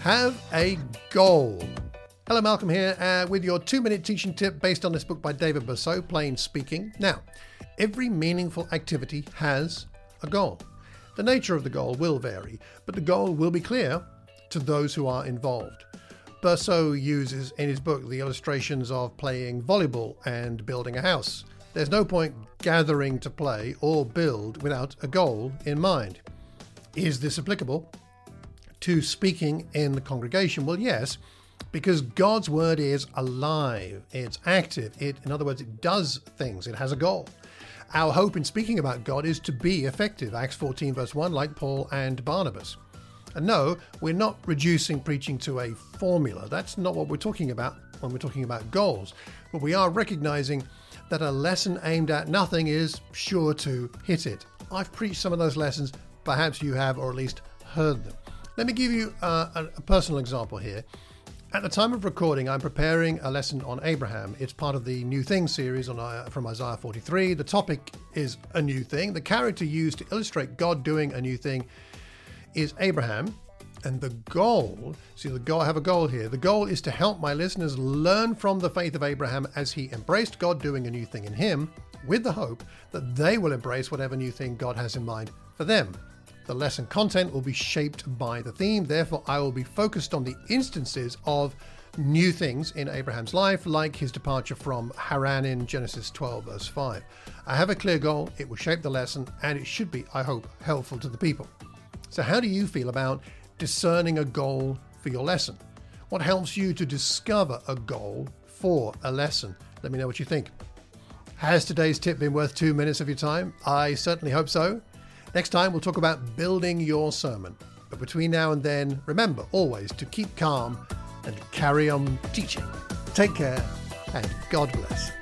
Have a goal. Hello, Malcolm here with your 2-minute teaching tip based on this book by David Bercot, Plain Speaking. Now, every meaningful activity has a goal. The nature of the goal will vary, but the goal will be clear to those who are involved. Bercot uses in his book the illustrations of playing volleyball and building a house. There's no point gathering to play or build without a goal in mind. Is this applicable to speaking in the congregation? Well, yes, because God's word is alive, it's active, in other words, it does things, it has a goal. Our hope in speaking about God is to be effective, Acts 14 verse 1, like Paul and Barnabas. And no, we're not reducing preaching to a formula. That's not what we're talking about when we're talking about goals. But we are recognizing that a lesson aimed at nothing is sure to hit it. I've preached some of those lessons, perhaps you have, or at least heard them. Let me give you a personal example here. At the time of recording, I'm preparing a lesson on Abraham. It's part of the New Thing series from Isaiah 43. The topic is a new thing. The character used to illustrate God doing a new thing is Abraham. And the goal, I have a goal here. The goal is to help my listeners learn from the faith of Abraham as he embraced God doing a new thing in him, with the hope that they will embrace whatever new thing God has in mind for them. The lesson content will be shaped by the theme. Therefore, I will be focused on the instances of new things in Abraham's life, like his departure from Haran in Genesis 12, verse 5. I have a clear goal. It will shape the lesson, and it should be, I hope, helpful to the people. So how do you feel about discerning a goal for your lesson? What helps you to discover a goal for a lesson? Let me know what you think. Has today's tip been worth 2 minutes of your time? I certainly hope so. Next time, we'll talk about building your sermon. But between now and then, remember always to keep calm and carry on teaching. Take care and God bless.